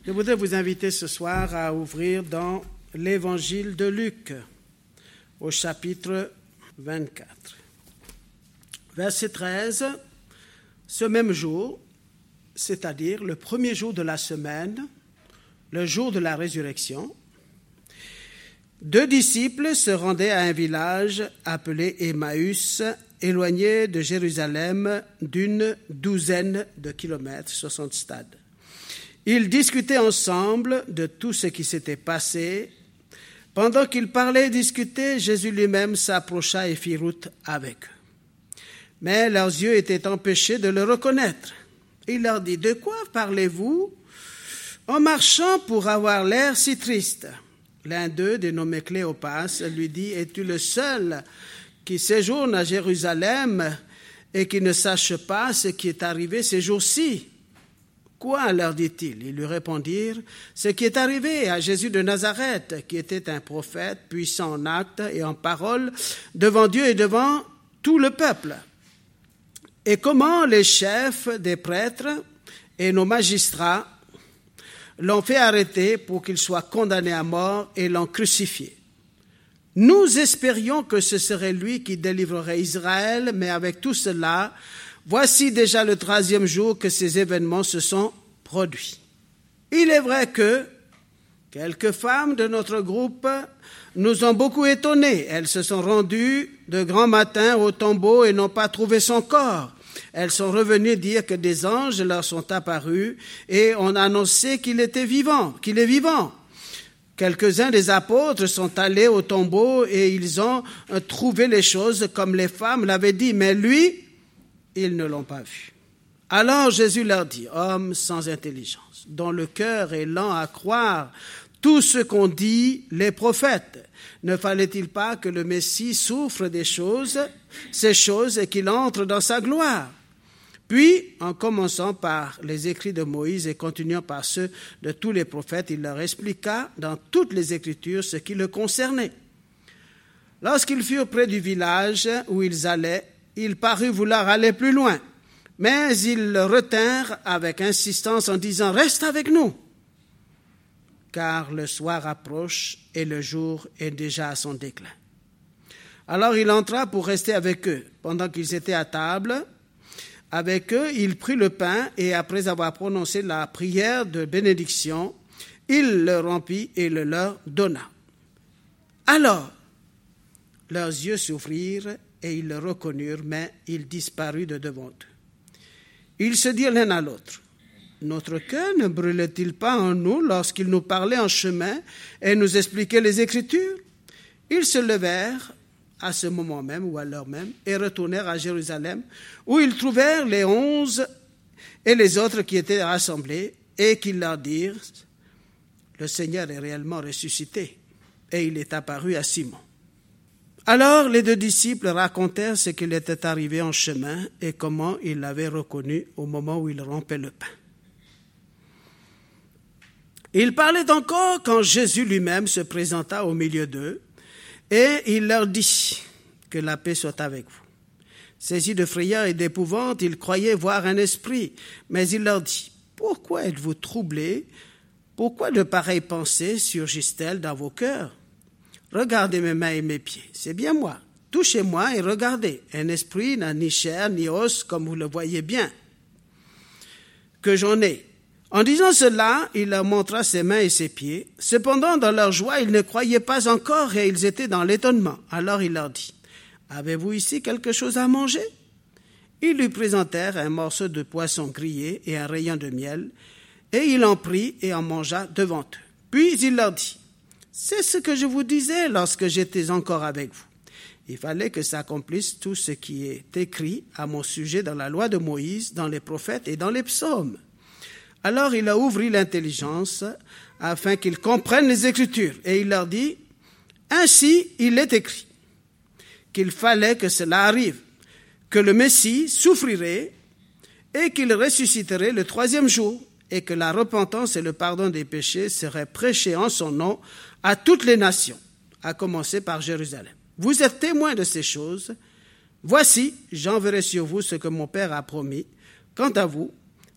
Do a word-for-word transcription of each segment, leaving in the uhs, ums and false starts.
Je voudrais vous inviter ce soir à ouvrir dans l'Évangile de Luc, au chapitre vingt-quatre. Verset treize, ce même jour, c'est-à-dire le premier jour de la semaine, le jour de la résurrection, deux disciples se rendaient à un village appelé Emmaüs, éloigné de Jérusalem d'une douzaine de kilomètres, soixante stades. Ils discutaient ensemble de tout ce qui s'était passé. Pendant qu'ils parlaient et discutaient, Jésus lui-même s'approcha et fit route avec eux. Mais leurs yeux étaient empêchés de le reconnaître. Il leur dit, « De quoi parlez-vous en marchant pour avoir l'air si triste ?» L'un d'eux, dénommé Cléopas, lui dit, « Es-tu le seul qui séjourne à Jérusalem et qui ne sache pas ce qui est arrivé ces jours-ci ?» « Quoi ?» leur dit-il. Ils lui répondirent, « Ce qui est arrivé à Jésus de Nazareth, qui était un prophète, puissant en actes et en paroles, devant Dieu et devant tout le peuple. Et comment les chefs des prêtres et nos magistrats l'ont fait arrêter pour qu'il soit condamné à mort et l'ont crucifié. Nous espérions que ce serait lui qui délivrerait Israël, mais avec tout cela, voici déjà le troisième jour que ces événements se sont produits. Il est vrai que quelques femmes de notre groupe nous ont beaucoup étonnés. Elles se sont rendues de grand matin au tombeau et n'ont pas trouvé son corps. Elles sont revenues dire que des anges leur sont apparus et ont annoncé qu'il était vivant, qu'il est vivant. Quelques-uns des apôtres sont allés au tombeau et ils ont trouvé les choses comme les femmes l'avaient dit, mais lui, ils ne l'ont pas vu. Alors Jésus leur dit, « Hommes sans intelligence, dont le cœur est lent à croire tout ce qu'ont dit les prophètes, ne fallait-il pas que le Messie souffre des choses, ces choses, et qu'il entre dans sa gloire ?» Puis, en commençant par les écrits de Moïse et continuant par ceux de tous les prophètes, il leur expliqua dans toutes les Écritures ce qui le concernait. Lorsqu'ils furent près du village où ils allaient, il parut vouloir aller plus loin, mais ils le retinrent avec insistance en disant « Reste avec nous !» car le soir approche et le jour est déjà à son déclin. Alors il entra pour rester avec eux. Pendant qu'ils étaient à table, avec eux, il prit le pain et après avoir prononcé la prière de bénédiction, il le rompit et le leur donna. Alors, leurs yeux s'ouvrirent et ils le reconnurent, mais il disparut de devant eux. Ils se dirent l'un à l'autre, « Notre cœur ne brûlait-il pas en nous lorsqu'il nous parlait en chemin et nous expliquait les Écritures ?» Ils se levèrent à ce moment même ou à l'heure même et retournèrent à Jérusalem, où ils trouvèrent les onze et les autres qui étaient rassemblés et qui leur dirent, « Le Seigneur est réellement ressuscité et il est apparu à Simon. » Alors les deux disciples racontèrent ce qu'il était arrivé en chemin et comment ils l'avaient reconnu au moment où il rompait le pain. Ils parlaient encore quand Jésus lui-même se présenta au milieu d'eux et il leur dit que la paix soit avec vous. Saisis de frayeur et d'épouvante, ils croyaient voir un esprit, mais il leur dit, « Pourquoi êtes-vous troublés? Pourquoi de pareilles pensées surgissent-elles dans vos cœurs? Regardez mes mains et mes pieds, c'est bien moi. Touchez-moi et regardez. Un esprit n'a ni chair ni os, comme vous le voyez bien que j'en ai. » En disant cela, il leur montra ses mains et ses pieds. Cependant, dans leur joie, ils ne croyaient pas encore et ils étaient dans l'étonnement. Alors il leur dit, « Avez-vous ici quelque chose à manger ?» Ils lui présentèrent un morceau de poisson grillé et un rayon de miel, et il en prit et en mangea devant eux. Puis il leur dit, « C'est ce que je vous disais lorsque j'étais encore avec vous. Il fallait que s'accomplisse tout ce qui est écrit à mon sujet dans la loi de Moïse, dans les prophètes et dans les psaumes. » Alors il a ouvert l'intelligence afin qu'ils comprennent les Écritures. Et il leur dit, « Ainsi il est écrit qu'il fallait que cela arrive, que le Messie souffrirait et qu'il ressusciterait le troisième jour, et que la repentance et le pardon des péchés seraient prêchés en son nom à toutes les nations, à commencer par Jérusalem. Vous êtes témoins de ces choses. Voici, j'enverrai sur vous ce que mon Père a promis. Quant à vous,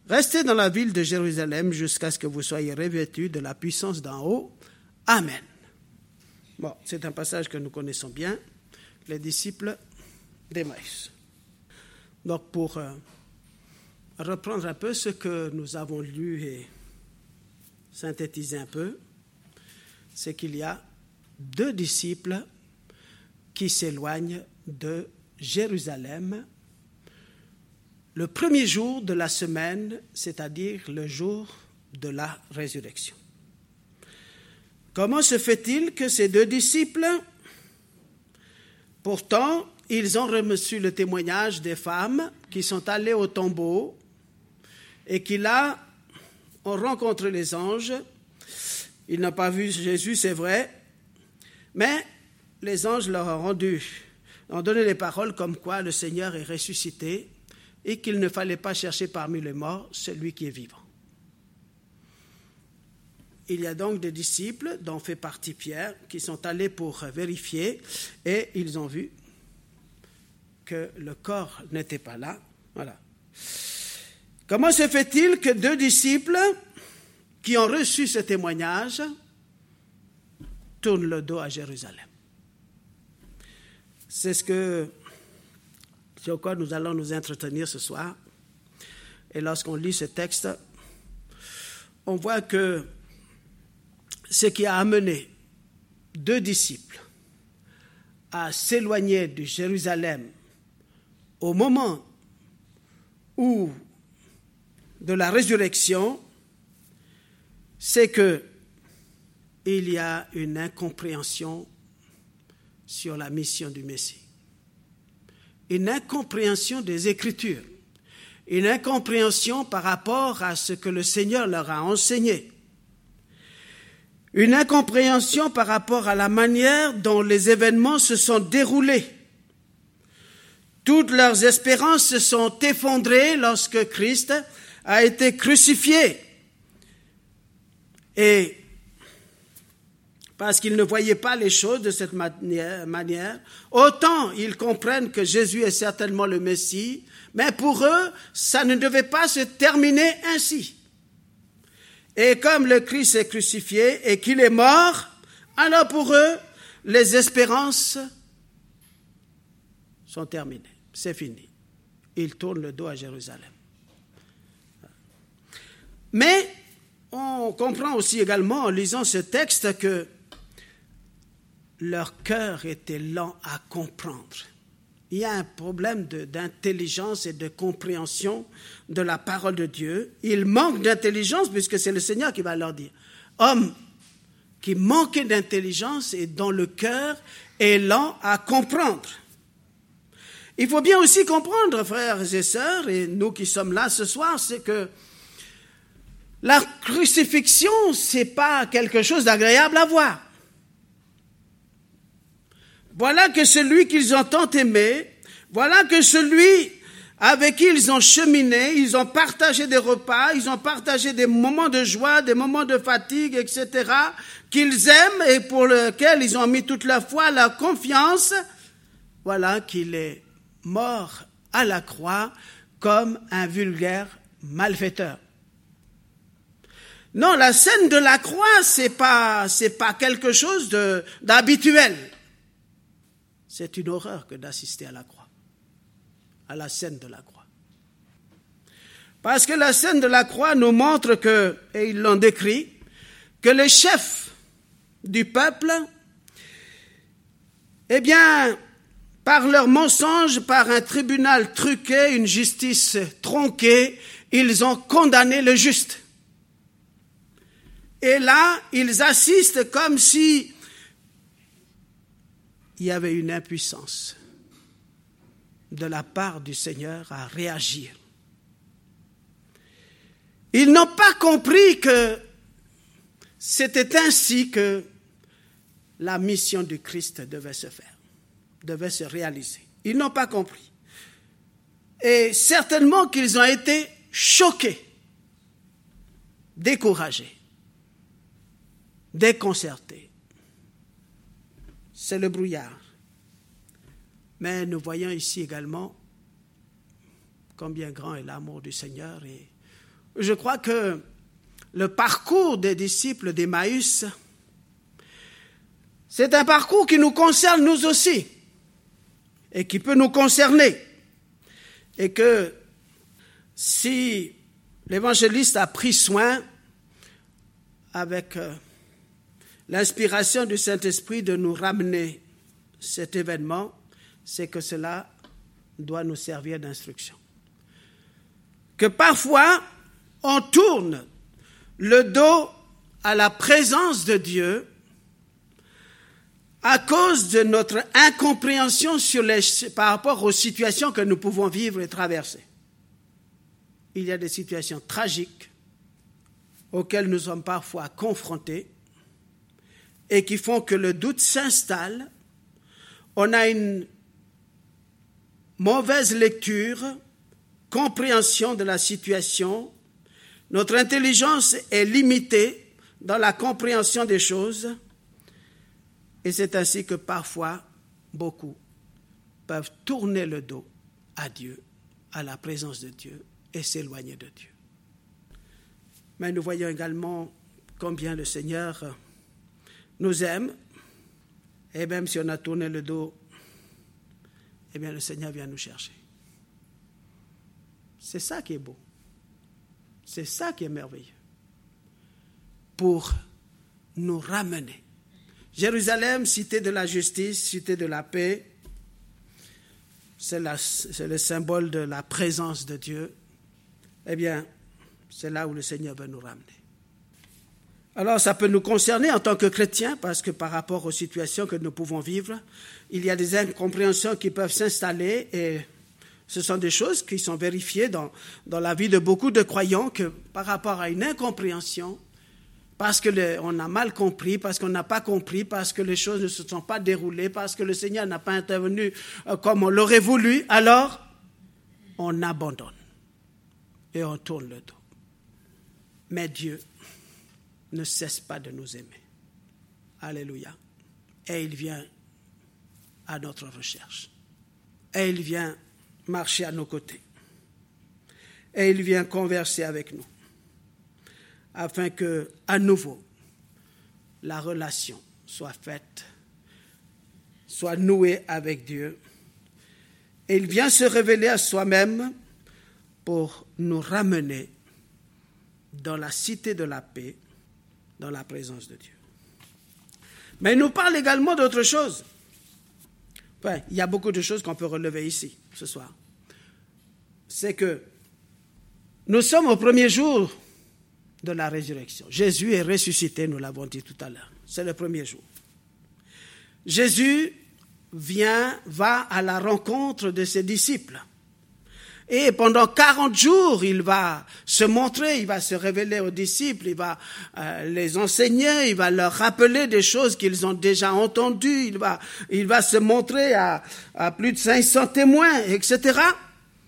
Restez dans la ville de Jérusalem jusqu'à ce que vous soyez revêtus de la puissance d'en haut. Amen. Bon, c'est un passage que nous connaissons bien, les disciples d'Emmaüs. Donc, pour euh, reprendre un peu ce que nous avons lu et synthétiser un peu, c'est qu'il y a deux disciples qui s'éloignent de Jérusalem le premier jour de la semaine, c'est-à-dire le jour de la résurrection. Comment se fait-il que ces deux disciples, pourtant, ils ont reçu le témoignage des femmes qui sont allées au tombeau et qui là ont rencontré les anges. Ils n'ont pas vu Jésus, c'est vrai, mais les anges leur ont rendu, ont donné les paroles comme quoi le Seigneur est ressuscité et qu'il ne fallait pas chercher parmi les morts celui qui est vivant. Il y a donc des disciples, dont fait partie Pierre, qui sont allés pour vérifier et ils ont vu que le corps n'était pas là. Voilà. Comment se fait-il que deux disciples qui ont reçu ce témoignage tournent le dos à Jérusalem? C'est ce que, sur quoi nous allons nous entretenir ce soir. Et lorsqu'on lit ce texte, on voit que ce qui a amené deux disciples à s'éloigner de Jérusalem au moment où de la résurrection, c'est que il y a une incompréhension sur la mission du Messie, une incompréhension des Écritures, une incompréhension par rapport à ce que le Seigneur leur a enseigné, une incompréhension par rapport à la manière dont les événements se sont déroulés. Toutes leurs espérances se sont effondrées lorsque Christ a été crucifié. Et parce qu'ils ne voyaient pas les choses de cette manière, autant ils comprennent que Jésus est certainement le Messie, mais pour eux, ça ne devait pas se terminer ainsi. Et comme le Christ est crucifié et qu'il est mort, alors pour eux, les espérances sont terminées. C'est fini. Ils tournent le dos à Jérusalem. Mais on comprend aussi également en lisant ce texte que leur cœur était lent à comprendre. Il y a un problème de, d'intelligence et de compréhension de la parole de Dieu. Ils manquent d'intelligence puisque c'est le Seigneur qui va leur dire. Homme qui manquait d'intelligence et dont le cœur est lent à comprendre. Il faut bien aussi comprendre, frères et sœurs, et nous qui sommes là ce soir, c'est que la crucifixion, ce n'est pas quelque chose d'agréable à voir. Voilà que celui qu'ils ont tant aimé, voilà que celui avec qui ils ont cheminé, ils ont partagé des repas, ils ont partagé des moments de joie, des moments de fatigue, et cetera, qu'ils aiment et pour lesquels ils ont mis toute leur foi, leur confiance, voilà qu'il est mort à la croix comme un vulgaire malfaiteur. Non, la scène de la croix, c'est pas, c'est pas quelque chose de, d'habituel. C'est une horreur que d'assister à la croix, à la scène de la croix. Parce que la scène de la croix nous montre que, et ils l'ont décrit, que les chefs du peuple, eh bien, par leurs mensonges, par un tribunal truqué, une justice tronquée, ils ont condamné le juste. Et là, ils assistent comme si il y avait une impuissance de la part du Seigneur à réagir. Ils n'ont pas compris que c'était ainsi que la mission du Christ devait se faire, devait se réaliser. Ils n'ont pas compris. Et certainement qu'ils ont été choqués, découragés, déconcertés. C'est le brouillard. Mais nous voyons ici également combien grand est l'amour du Seigneur et je crois que le parcours des disciples d'Emmaüs, c'est un parcours qui nous concerne nous aussi et qui peut nous concerner. Et que si l'évangéliste a pris soin, avec l'inspiration du Saint-Esprit, de nous ramener cet événement, c'est que cela doit nous servir d'instruction. Que parfois, on tourne le dos à la présence de Dieu à cause de notre incompréhension sur les, par rapport aux situations que nous pouvons vivre et traverser. Il y a des situations tragiques auxquelles nous sommes parfois confrontés et qui font que le doute s'installe. On a une mauvaise lecture, compréhension de la situation. Notre intelligence est limitée dans la compréhension des choses. Et c'est ainsi que parfois, beaucoup peuvent tourner le dos à Dieu, à la présence de Dieu, et s'éloigner de Dieu. Mais nous voyons également combien le Seigneur nous aime, et même si on a tourné le dos, eh bien le Seigneur vient nous chercher. C'est ça qui est beau. C'est ça qui est merveilleux. Pour nous ramener. Jérusalem, cité de la justice, cité de la paix, c'est, la, c'est le symbole de la présence de Dieu. Eh bien, c'est là où le Seigneur veut nous ramener. Alors, ça peut nous concerner en tant que chrétiens, parce que par rapport aux situations que nous pouvons vivre, il y a des incompréhensions qui peuvent s'installer, et ce sont des choses qui sont vérifiées dans, dans la vie de beaucoup de croyants, que par rapport à une incompréhension, parce qu'on a mal compris, parce qu'on n'a pas compris, parce que les choses ne se sont pas déroulées, parce que le Seigneur n'a pas intervenu comme on l'aurait voulu, alors on abandonne et on tourne le dos. Mais Dieu ne cesse pas de nous aimer. Alléluia. Et il vient à notre recherche. Et il vient marcher à nos côtés. Et il vient converser avec nous, afin que, à nouveau, la relation soit faite, soit nouée avec Dieu. Et il vient se révéler à soi-même pour nous ramener dans la cité de la paix, dans la présence de Dieu. Mais il nous parle également d'autre chose. Enfin, il y a beaucoup de choses qu'on peut relever ici, ce soir. C'est que nous sommes au premier jour de la résurrection. Jésus est ressuscité, nous l'avons dit tout à l'heure. C'est le premier jour. Jésus vient, va à la rencontre de ses disciples. Et pendant quarante jours, il va se montrer, il va se révéler aux disciples, il va euh, les enseigner, il va leur rappeler des choses qu'ils ont déjà entendues, il va, il va se montrer à, à plus de cinq cents témoins, et cetera.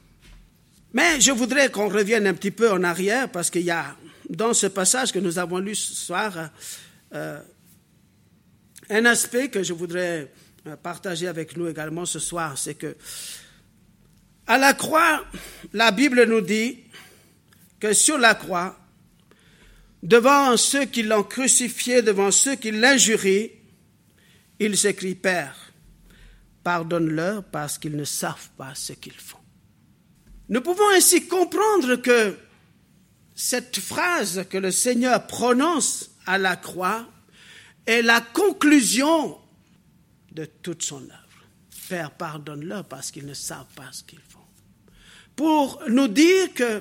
Mais je voudrais qu'on revienne un petit peu en arrière, parce qu'il y a, dans ce passage que nous avons lu ce soir, euh, un aspect que je voudrais partager avec nous également ce soir, c'est que à la croix, la Bible nous dit que sur la croix, devant ceux qui l'ont crucifié, devant ceux qui l'injurient, il s'écrie « Père, pardonne-leur parce qu'ils ne savent pas ce qu'ils font ». Nous pouvons ainsi comprendre que cette phrase que le Seigneur prononce à la croix est la conclusion de toute son œuvre. Père, pardonne-leur parce qu'ils ne savent pas ce qu'ils font. Pour nous dire que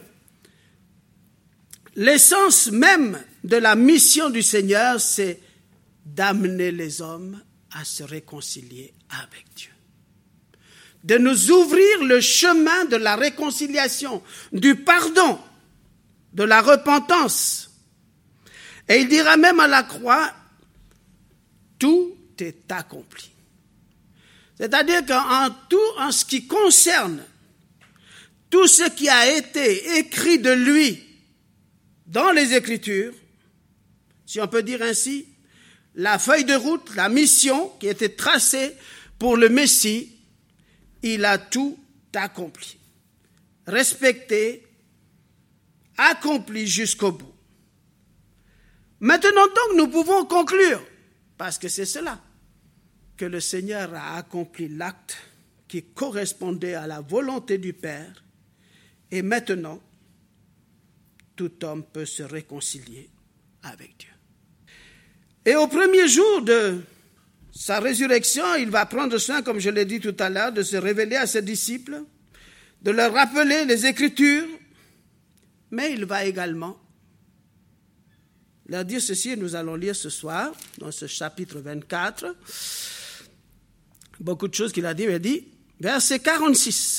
l'essence même de la mission du Seigneur, c'est d'amener les hommes à se réconcilier avec Dieu. De nous ouvrir le chemin de la réconciliation, du pardon, de la repentance. Et il dira même à la croix, tout est accompli. C'est-à-dire qu'en tout, en ce qui concerne tout ce qui a été écrit de lui dans les Écritures, si on peut dire ainsi, la feuille de route, la mission qui était tracée pour le Messie, il a tout accompli, respecté, accompli jusqu'au bout. Maintenant donc, nous pouvons conclure, parce que c'est cela, que le Seigneur a accompli l'acte qui correspondait à la volonté du Père, et maintenant, tout homme peut se réconcilier avec Dieu. Et au premier jour de sa résurrection, il va prendre soin, comme je l'ai dit tout à l'heure, de se révéler à ses disciples, de leur rappeler les Écritures, mais il va également leur dire ceci, et nous allons lire ce soir, dans ce chapitre vingt-quatre, beaucoup de choses qu'il a dit, il dit, verset quarante-six,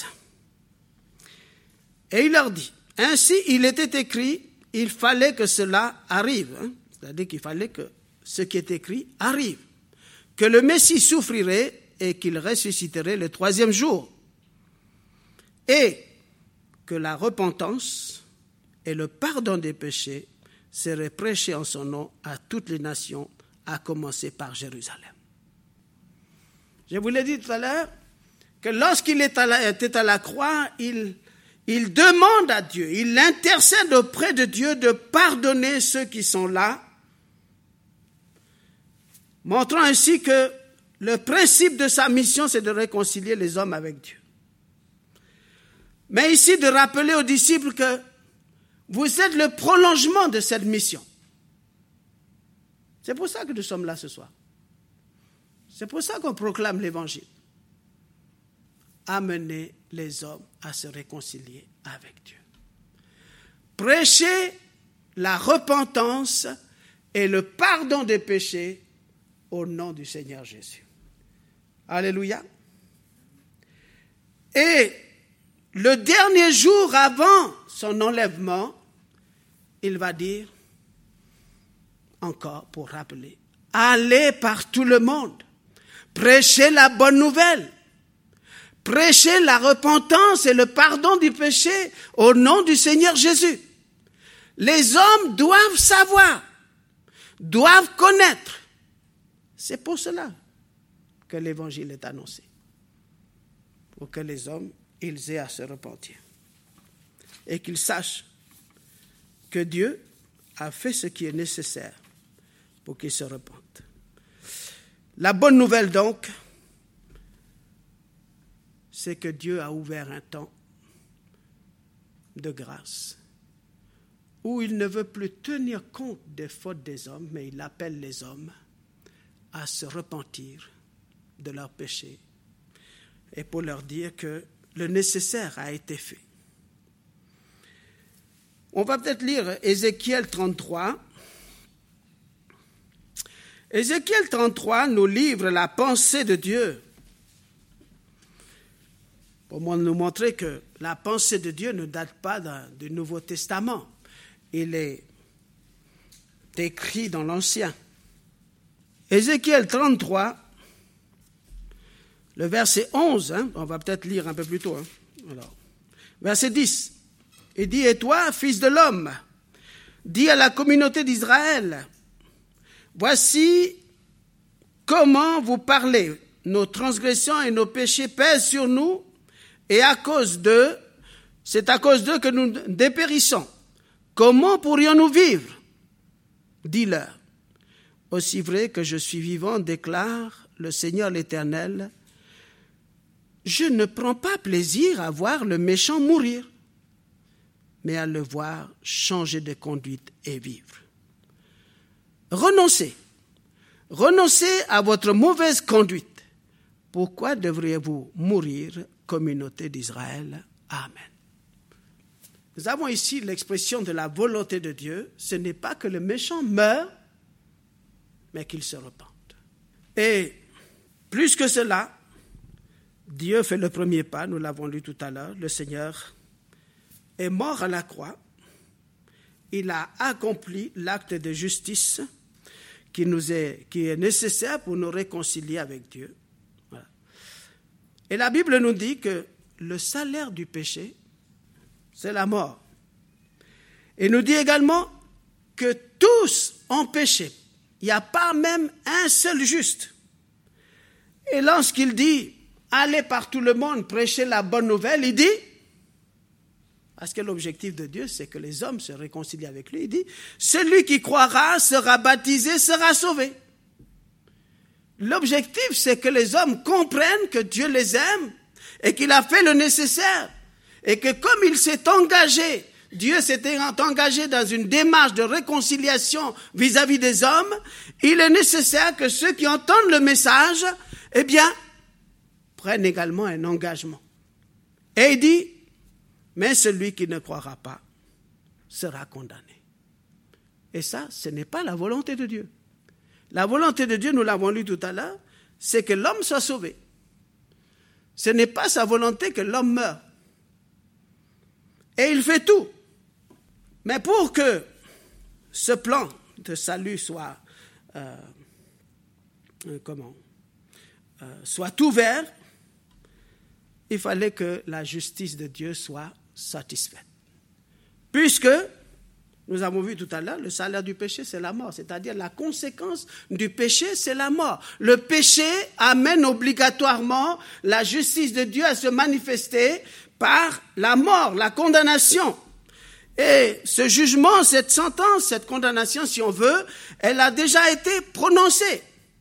et il leur dit, ainsi il était écrit, il fallait que cela arrive, hein, c'est-à-dire qu'il fallait que ce qui est écrit arrive, que le Messie souffrirait et qu'il ressusciterait le troisième jour, et que la repentance et le pardon des péchés seraient prêchés en son nom à toutes les nations, à commencer par Jérusalem. Je vous l'ai dit tout à l'heure, que lorsqu'il était à la croix, il, il demande à Dieu, il intercède auprès de Dieu de pardonner ceux qui sont là, montrant ainsi que le principe de sa mission, c'est de réconcilier les hommes avec Dieu. Mais ici, de rappeler aux disciples que vous êtes le prolongement de cette mission. C'est pour ça que nous sommes là ce soir. C'est pour ça qu'on proclame l'Évangile. Amener les hommes à se réconcilier avec Dieu. Prêcher la repentance et le pardon des péchés au nom du Seigneur Jésus. Alléluia. Et le dernier jour avant son enlèvement, il va dire, encore pour rappeler, allez par tout le monde, prêchez la bonne nouvelle, prêchez la repentance et le pardon du péché au nom du Seigneur Jésus. Les hommes doivent savoir, doivent connaître. C'est pour cela que l'Évangile est annoncé, pour que les hommes, ils aient à se repentir et qu'ils sachent que Dieu a fait ce qui est nécessaire pour qu'ils se repentent. La bonne nouvelle donc, c'est que Dieu a ouvert un temps de grâce où il ne veut plus tenir compte des fautes des hommes, mais il appelle les hommes à se repentir de leurs péchés et pour leur dire que le nécessaire a été fait. On va peut-être lire Ézéchiel trente-trois. Ézéchiel trente-trois nous livre la pensée de Dieu pour nous montrer que la pensée de Dieu ne date pas du Nouveau Testament. Il est écrit dans l'Ancien. Ézéchiel trente-trois, le verset onze, hein, on va peut-être lire un peu plus tôt. Hein. Alors, verset dix. Il dit, et toi, fils de l'homme, dis à la communauté d'Israël, voici comment vous parlez. Nos transgressions et nos péchés pèsent sur nous, et à cause d'eux, c'est à cause d'eux que nous dépérissons. Comment pourrions-nous vivre? Dis-leur. Aussi vrai que je suis vivant, déclare le Seigneur l'Éternel, je ne prends pas plaisir à voir le méchant mourir, mais à le voir changer de conduite et vivre. Renoncez. Renoncez à votre mauvaise conduite. Pourquoi devriez-vous mourir, communauté d'Israël? Amen. Nous avons ici l'expression de la volonté de Dieu. Ce n'est pas que le méchant meure, mais qu'il se repente. Et plus que cela, Dieu fait le premier pas, nous l'avons lu tout à l'heure, le Seigneur est mort à la croix, il a accompli l'acte de justice qui, nous est, qui est nécessaire pour nous réconcilier avec Dieu. Voilà. Et la Bible nous dit que le salaire du péché, c'est la mort. Et nous dit également que tous ont péché. Il n'y a pas même un seul juste. Et lorsqu'il dit « Allez par tout le monde, prêcher la bonne nouvelle », il dit Parce que l'objectif de Dieu, c'est que les hommes se réconcilient avec lui. Il dit, celui qui croira, sera baptisé, sera sauvé. L'objectif, c'est que les hommes comprennent que Dieu les aime et qu'il a fait le nécessaire. Et que comme il s'est engagé, Dieu s'était engagé dans une démarche de réconciliation vis-à-vis des hommes, il est nécessaire que ceux qui entendent le message, eh bien, prennent également un engagement. Et il dit, mais celui qui ne croira pas sera condamné. Et ça, ce n'est pas la volonté de Dieu. La volonté de Dieu, nous l'avons lu tout à l'heure, c'est que l'homme soit sauvé. Ce n'est pas sa volonté que l'homme meure. Et il fait tout. Mais pour que ce plan de salut soit, euh, euh, comment, euh, soit ouvert, il fallait que la justice de Dieu soit satisfaite. Puisque, nous avons vu tout à l'heure, le salaire du péché, c'est la mort. C'est-à-dire la conséquence du péché, c'est la mort. Le péché amène obligatoirement la justice de Dieu à se manifester par la mort, la condamnation. Et ce jugement, cette sentence, cette condamnation, si on veut, elle a déjà été prononcée.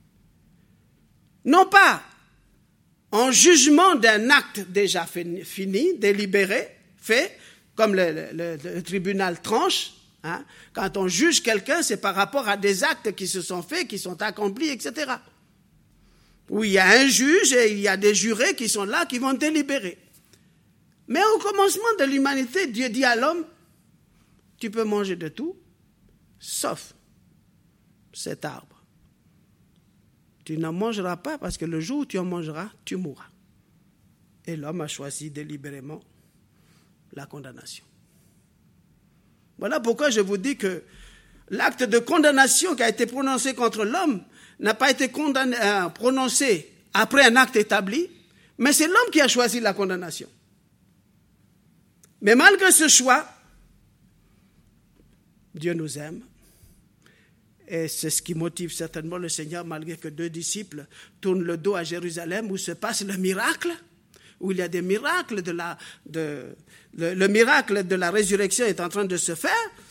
Non pas en jugement d'un acte déjà fini, délibéré, fait, comme le, le, le tribunal tranche. Hein, quand on juge quelqu'un, c'est par rapport à des actes qui se sont faits, qui sont accomplis, et cetera. Où il y a un juge et il y a des jurés qui sont là, qui vont délibérer. Mais au commencement de l'humanité, Dieu dit à l'homme, tu peux manger de tout, sauf cet arbre. Tu n'en mangeras pas parce que le jour où tu en mangeras, tu mourras. Et l'homme a choisi délibérément la condamnation. Voilà pourquoi je vous dis que l'acte de condamnation qui a été prononcé contre l'homme n'a pas été condamné, euh, prononcé après un acte établi, mais c'est l'homme qui a choisi la condamnation. Mais malgré ce choix, Dieu nous aime. Et c'est ce qui motive certainement le Seigneur, malgré que deux disciples tournent le dos à Jérusalem, où se passe le miracle, où il y a des miracles, de la, de, le, le miracle de la résurrection est en train de se faire.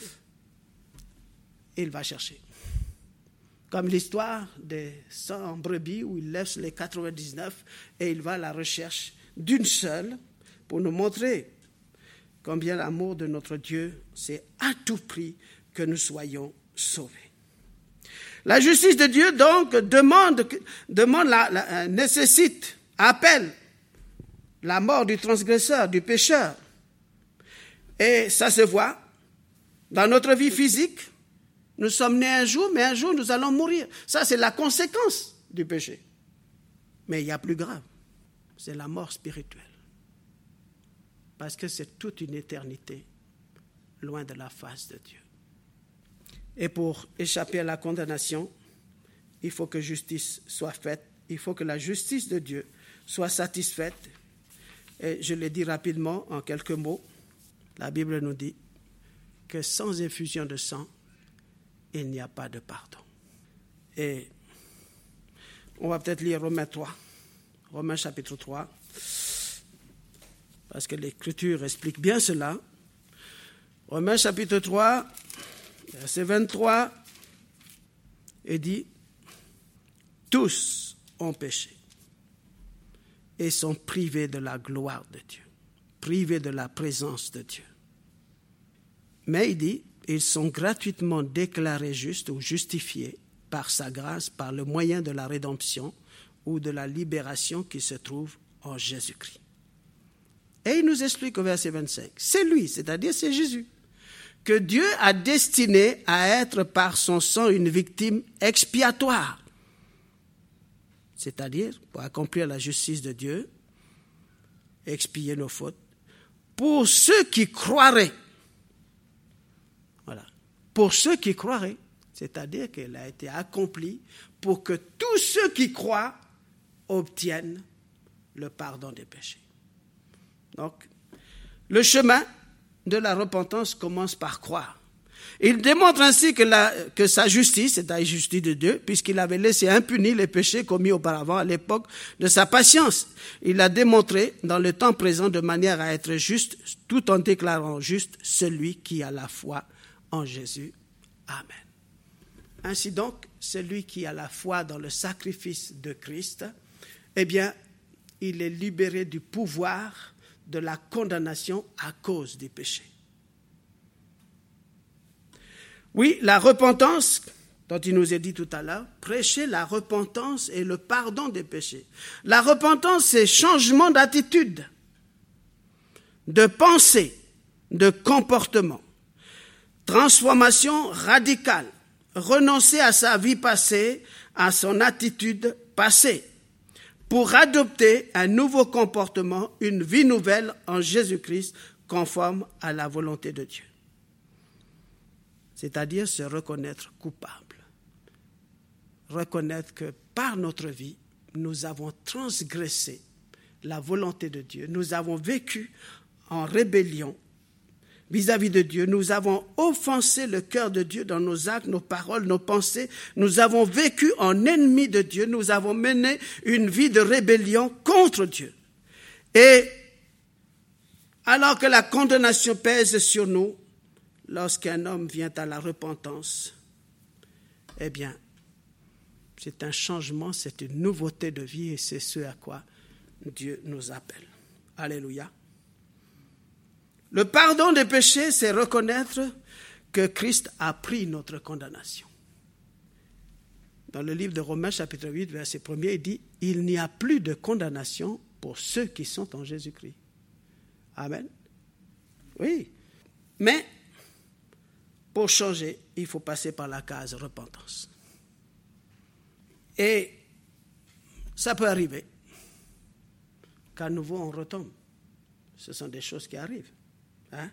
Il va chercher. Comme l'histoire des cent brebis, où il laisse les quatre-vingt-dix-neuf et il va à la recherche d'une seule pour nous montrer combien l'amour de notre Dieu, c'est à tout prix que nous soyons sauvés. La justice de Dieu, donc, demande, demande la, la, nécessite, appelle la mort du transgresseur, du pécheur. Et ça se voit dans notre vie physique. Nous sommes nés un jour, mais un jour nous allons mourir. Ça, c'est la conséquence du péché. Mais il y a plus grave, c'est la mort spirituelle. Parce que c'est toute une éternité loin de la face de Dieu. Et pour échapper à la condamnation, il faut que justice soit faite. Il faut que la justice de Dieu soit satisfaite. Et je le dis rapidement en quelques mots. La Bible nous dit que sans effusion de sang, il n'y a pas de pardon. Et on va peut-être lire Romains trois. Romains chapitre trois. Parce que l'Écriture explique bien cela. Romains chapitre trois, verset vingt-trois, et dit « Tous ont péché et sont privés de la gloire de Dieu, privés de la présence de Dieu. » Mais il dit « Ils sont gratuitement déclarés justes ou justifiés par sa grâce, par le moyen de la rédemption ou de la libération qui se trouve en Jésus-Christ. » Et il nous explique au verset vingt-cinq, c'est lui, c'est-à-dire c'est Jésus, que Dieu a destiné à être par son sang une victime expiatoire, c'est-à-dire pour accomplir la justice de Dieu, expier nos fautes, pour ceux qui croiraient. Voilà, pour ceux qui croiraient, c'est-à-dire qu'elle a été accomplie pour que tous ceux qui croient obtiennent le pardon des péchés. Donc, le chemin de la repentance commence par croire. Il démontre ainsi que, la, que sa justice, c'est la justice de Dieu, puisqu'il avait laissé impunis les péchés commis auparavant à l'époque de sa patience. Il l'a démontré dans le temps présent de manière à être juste, tout en déclarant juste celui qui a la foi en Jésus. Amen. Ainsi donc, celui qui a la foi dans le sacrifice de Christ, eh bien, il est libéré du pouvoir de la condamnation à cause du péché. Oui, la repentance, dont il nous est dit tout à l'heure, prêcher la repentance et le pardon des péchés. La repentance, c'est changement d'attitude, de pensée, de comportement, transformation radicale, renoncer à sa vie passée, à son attitude passée, pour adopter un nouveau comportement, une vie nouvelle en Jésus-Christ, conforme à la volonté de Dieu. C'est-à-dire se reconnaître coupable. Reconnaître que par notre vie, nous avons transgressé la volonté de Dieu. Nous avons vécu en rébellion vis-à-vis de Dieu. Nous avons offensé le cœur de Dieu dans nos actes, nos paroles, nos pensées. Nous avons vécu en ennemis de Dieu. Nous avons mené une vie de rébellion contre Dieu. Et alors que la condamnation pèse sur nous, lorsqu'un homme vient à la repentance, eh bien, c'est un changement, c'est une nouveauté de vie et c'est ce à quoi Dieu nous appelle. Alléluia. Le pardon des péchés, c'est reconnaître que Christ a pris notre condamnation. Dans le livre de Romains, chapitre huit, verset premier, il dit « Il n'y a plus de condamnation pour ceux qui sont en Jésus-Christ. » Amen. Oui. Mais pour changer, il faut passer par la case repentance. Et ça peut arriver qu'à nouveau on retombe. Ce sont des choses qui arrivent. Hein?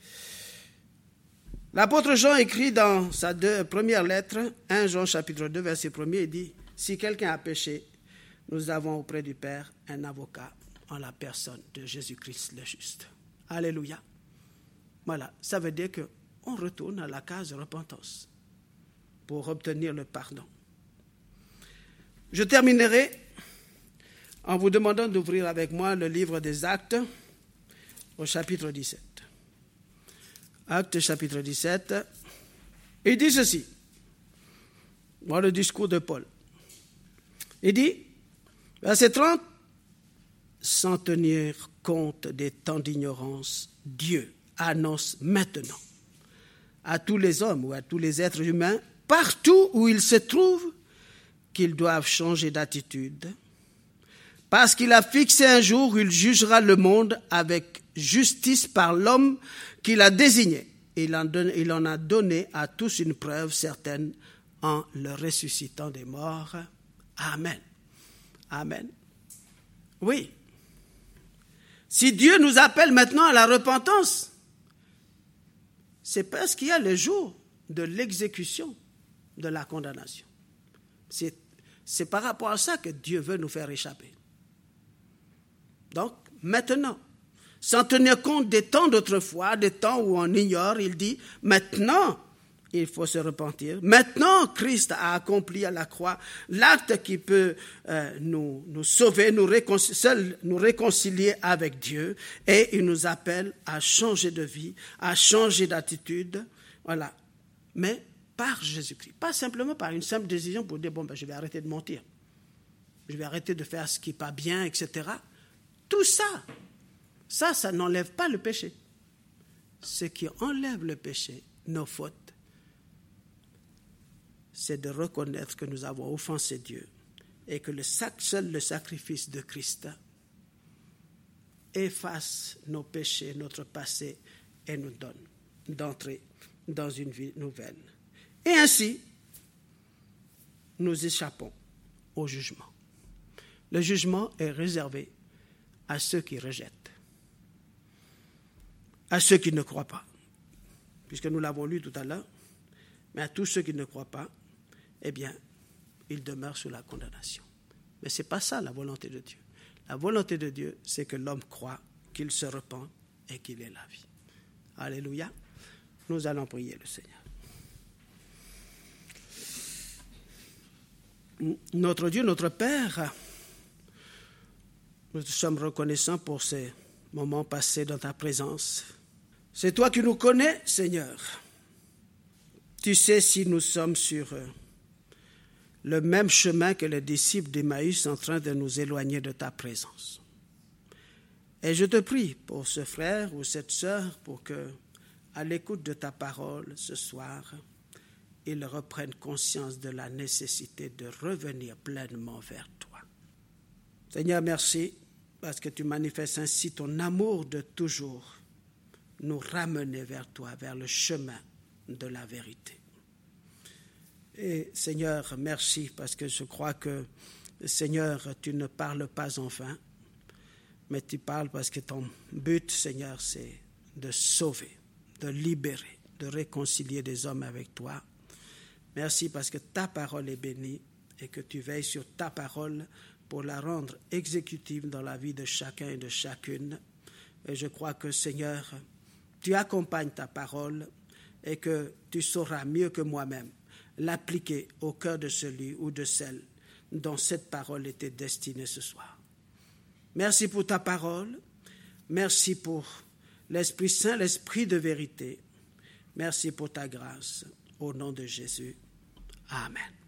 L'apôtre Jean écrit dans sa deux, première lettre, premier Jean chapitre deux, verset premier, il dit « Si quelqu'un a péché, nous avons auprès du Père un avocat en la personne de Jésus-Christ le juste. » Alléluia. Voilà, ça veut dire que on retourne à la case de repentance pour obtenir le pardon. Je terminerai en vous demandant d'ouvrir avec moi le livre des Actes au chapitre dix-sept. Actes chapitre dix-sept. Il dit ceci. Voilà le discours de Paul. Il dit, verset trente, « Sans tenir compte des temps d'ignorance, Dieu annonce maintenant à tous les hommes ou à tous les êtres humains, partout où ils se trouvent, qu'ils doivent changer d'attitude, parce qu'il a fixé un jour où il jugera le monde avec justice par l'homme qu'il a désigné. Il en, donne, il en a donné à tous une preuve certaine en le ressuscitant des morts. Amen. Amen. Oui. Si Dieu nous appelle maintenant à la repentance, c'est parce qu'il y a le jour de l'exécution de la condamnation. C'est, c'est par rapport à ça que Dieu veut nous faire échapper. Donc, maintenant, sans tenir compte des temps d'autrefois, des temps où on ignore, il dit, maintenant, il faut se repentir. Maintenant, Christ a accompli à la croix l'acte qui peut euh, nous, nous sauver, nous réconcilier, seul nous réconcilier avec Dieu, et il nous appelle à changer de vie, à changer d'attitude, voilà. Mais par Jésus-Christ, pas simplement par une simple décision pour dire, bon, ben, je vais arrêter de mentir, je vais arrêter de faire ce qui n'est pas bien, et cetera. Tout ça, ça, ça n'enlève pas le péché. Ce qui enlève le péché, nos fautes, c'est de reconnaître que nous avons offensé Dieu et que le sac, seul le sacrifice de Christ efface nos péchés, notre passé et nous donne d'entrer dans une vie nouvelle. Et ainsi, nous échappons au jugement. Le jugement est réservé à ceux qui rejettent, à ceux qui ne croient pas, puisque nous l'avons lu tout à l'heure, mais à tous ceux qui ne croient pas, eh bien, ils demeurent sous la condamnation. Mais ce n'est pas ça la volonté de Dieu. La volonté de Dieu, c'est que l'homme croit, qu'il se repent et qu'il ait la vie. Alléluia. Nous allons prier le Seigneur. Notre Dieu, notre Père, nous te sommes reconnaissants pour ces moments passés dans ta présence. C'est toi qui nous connais, Seigneur. Tu sais si nous sommes sur le même chemin que les disciples d'Emmaüs en train de nous éloigner de ta présence. Et je te prie pour ce frère ou cette sœur pour que, à l'écoute de ta parole ce soir, ils reprennent conscience de la nécessité de revenir pleinement vers toi. Seigneur, merci parce que tu manifestes ainsi ton amour de toujours nous ramener vers toi, vers le chemin de la vérité. Et Seigneur, merci parce que je crois que, Seigneur, tu ne parles pas en vain, mais tu parles parce que ton but, Seigneur, c'est de sauver, de libérer, de réconcilier des hommes avec toi. Merci parce que ta parole est bénie et que tu veilles sur ta parole pour la rendre exécutive dans la vie de chacun et de chacune. Et je crois que, Seigneur, tu accompagnes ta parole et que tu sauras mieux que moi-même l'appliquer au cœur de celui ou de celle dont cette parole était destinée ce soir. Merci pour ta parole. Merci pour l'Esprit Saint, l'Esprit de vérité. Merci pour ta grâce. Au nom de Jésus. Amen.